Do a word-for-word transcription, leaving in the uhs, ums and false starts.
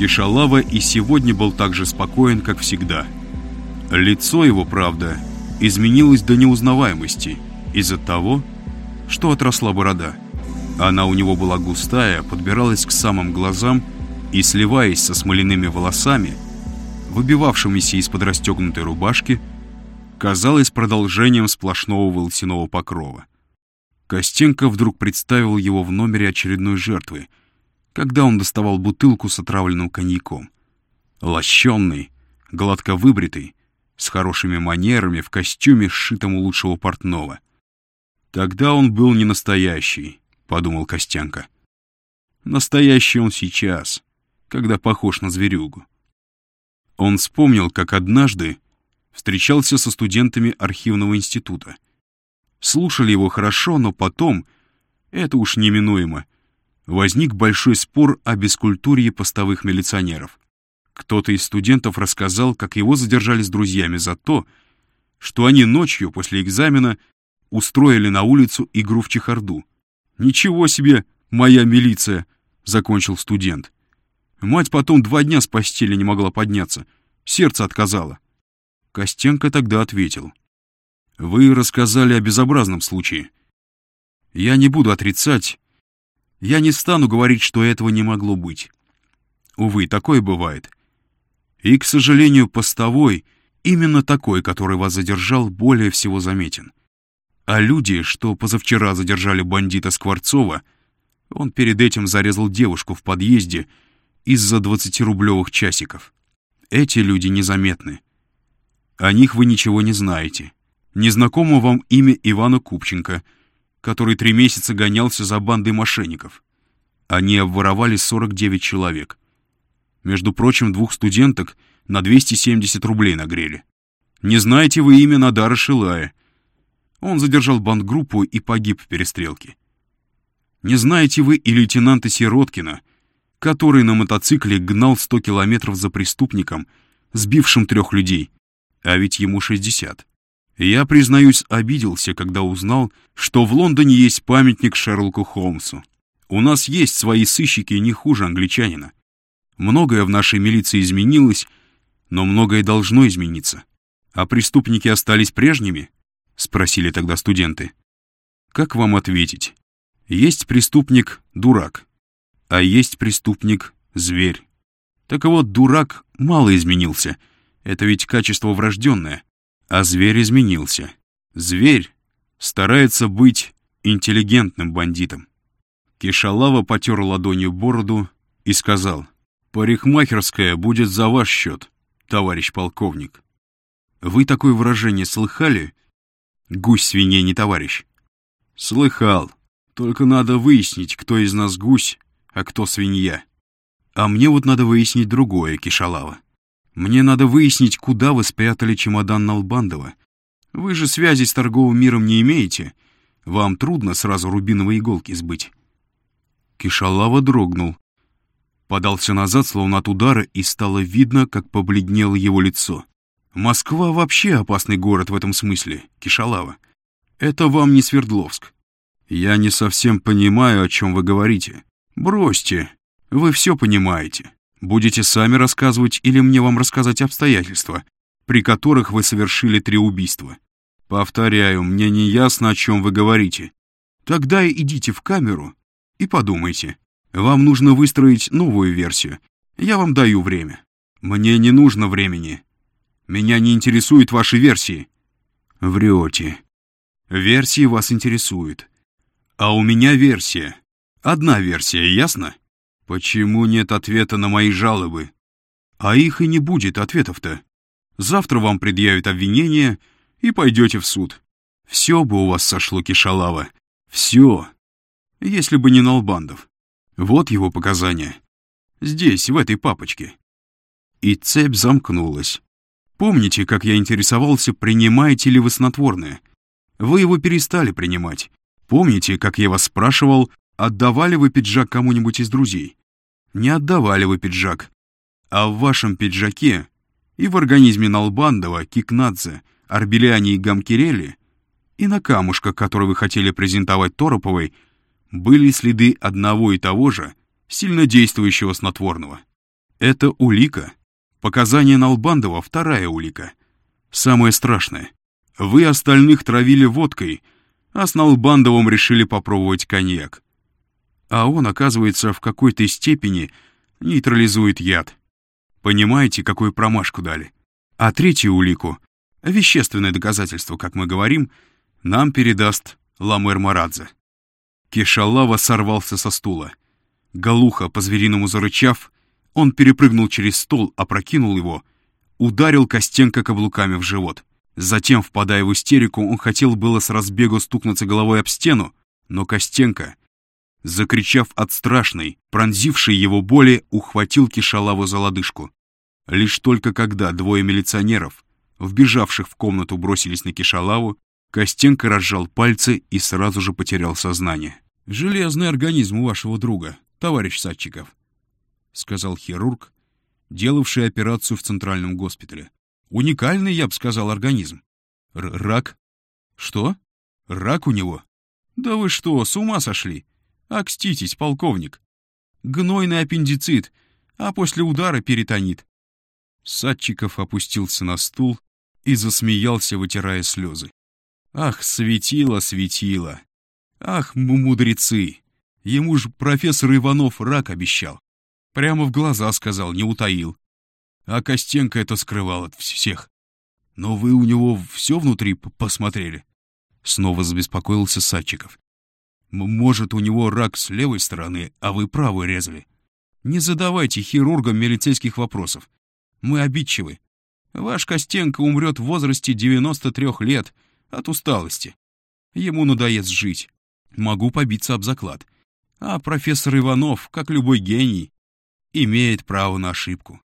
Кишалава и сегодня был так же спокоен, как всегда. Лицо его, правда, изменилось до неузнаваемости из-за того, что отросла борода. Она у него была густая, подбиралась к самым глазам и, сливаясь со смоляными волосами, выбивавшимися из-под расстегнутой рубашки, казалась продолжением сплошного волосяного покрова. Костенко вдруг представил его в номере очередной жертвы, когда он доставал бутылку с отравленным коньяком. Лощенный, гладко выбритый, с хорошими манерами, в костюме, сшитом у лучшего портного. «Тогда он был не настоящий», — подумал Костенко. «Настоящий он сейчас, когда похож на зверюгу». Он вспомнил, как однажды встречался со студентами архивного института. Слушали его хорошо, но потом, это уж неминуемо, возник большой спор о бескультурье постовых милиционеров. Кто-то из студентов рассказал, как его задержали с друзьями за то, что они ночью после экзамена устроили на улицу игру в чехарду. «Ничего себе, моя милиция!» — закончил студент. Мать потом два дня с постели не могла подняться, сердце отказало. Костенко тогда ответил: «Вы рассказали о безобразном случае. Я не буду отрицать, я не стану говорить, что этого не могло быть. Увы, такое бывает. И, к сожалению, постовой, именно такой, который вас задержал, более всего заметен. А люди, что позавчера задержали бандита Скворцова, он перед этим зарезал девушку в подъезде из-за двадцатирублевых часиков. Эти люди незаметны. О них вы ничего не знаете. Незнакомо вам имя Ивана Купченко, который три месяца гонялся за бандой мошенников. Они обворовали сорок девять человек. Между прочим, двух студенток на двести семьдесят рублей нагрели. Не знаете вы имя Надара Шилая. Он задержал бандгруппу и погиб в перестрелке. Не знаете вы и лейтенанта Сироткина, который на мотоцикле гнал сто километров за преступником, сбившим трех людей, а ведь ему шестьдесят. Я, признаюсь, обиделся, когда узнал, что в Лондоне есть памятник Шерлоку Холмсу. У нас есть свои сыщики не хуже англичанина. Многое в нашей милиции изменилось, но многое должно измениться. А преступники остались прежними? Спросили тогда студенты. Как вам ответить? Есть преступник — дурак, а есть преступник — зверь. Так вот, дурак мало изменился, это ведь качество врожденное, а зверь изменился. Зверь старается быть интеллигентным бандитом. Кишалава потер ладонью бороду и сказал: «Парикмахерская будет за ваш счет, товарищ полковник». Вы такое выражение слыхали? «Гусь свиней не товарищ». Слыхал. Только надо выяснить, кто из нас гусь, а кто свинья. А мне вот надо выяснить другое, Кишалава. Мне надо выяснить, куда вы спрятали чемодан Налбандова. Вы же связи с торговым миром не имеете. Вам трудно сразу рубиновые иголки сбыть. Кишалава дрогнул. Подался назад, словно от удара, и стало видно, как побледнело его лицо. Москва вообще опасный город в этом смысле, Кишалава. Это вам не Свердловск. Я не совсем понимаю, о чем вы говорите. Бросьте, вы все понимаете. Будете сами рассказывать или мне вам рассказать обстоятельства, при которых вы совершили три убийства? Повторяю, мне не ясно, о чем вы говорите. Тогда идите в камеру и подумайте. Вам нужно выстроить новую версию. Я вам даю время. Мне не нужно времени. Меня не интересуют ваши версии. Врете. Версии вас интересуют. А у меня версия. Одна версия, ясно? Почему нет ответа на мои жалобы? А их и не будет ответов-то. Завтра вам предъявят обвинение и пойдете в суд. Все бы у вас сошло, Кишалава. Все. Если бы не Налбандов. Вот его показания. Здесь, в этой папочке. И цепь замкнулась. Помните, как я интересовался, принимаете ли вы снотворное? Вы его перестали принимать. Помните, как я вас спрашивал, отдавали вы пиджак кому-нибудь из друзей? Не отдавали вы пиджак. А в вашем пиджаке и в организме Налбандова, Кикнадзе, Арбеляне и Гамкирели, и на камушках, который вы хотели презентовать Тороповой, были следы одного и того же, сильнодействующего снотворного. Это улика. Показания Налбандова — вторая улика. Самое страшное. Вы остальных травили водкой, а с Налбандовым решили попробовать коньяк. А он, оказывается, в какой-то степени нейтрализует яд. Понимаете, какую промашку дали? А третью улику, вещественное доказательство, как мы говорим, нам передаст Ламер Марадзе. Кишалава сорвался со стула. Голуха, по-звериному зарычав, он перепрыгнул через стол, опрокинул его, ударил Костенко каблуками в живот. Затем, впадая в истерику, он хотел было с разбегу стукнуться головой об стену, но Костенко, закричав от страшной, пронзившей его боли, ухватил Кишалаву за лодыжку. Лишь только когда двое милиционеров, вбежавших в комнату, бросились на Кишалаву, Костенко разжал пальцы и сразу же потерял сознание. «Железный организм у вашего друга, товарищ Садчиков», — сказал хирург, делавший операцию в центральном госпитале. «Уникальный, я бы сказал, организм. Р рак? Что? Рак у него? Да вы что, с ума сошли? Окститесь, полковник. Гнойный аппендицит, а после удара перитонит». Садчиков опустился на стул и засмеялся, вытирая слезы. «Ах, светило, светило! Ах, мудрецы! Ему ж профессор Иванов рак обещал. Прямо в глаза сказал, не утаил. А Костенко это скрывал от всех. Но вы у него все внутри посмотрели?» Снова забеспокоился Садчиков. «Может, у него рак с левой стороны, а вы правой резали? Не задавайте хирургам милицейских вопросов. Мы обидчивы. Ваш Костенко умрет в возрасте девяноста трёх лет от усталости. Ему надоест жить. Могу побиться об заклад. А профессор Иванов, как любой гений, имеет право на ошибку.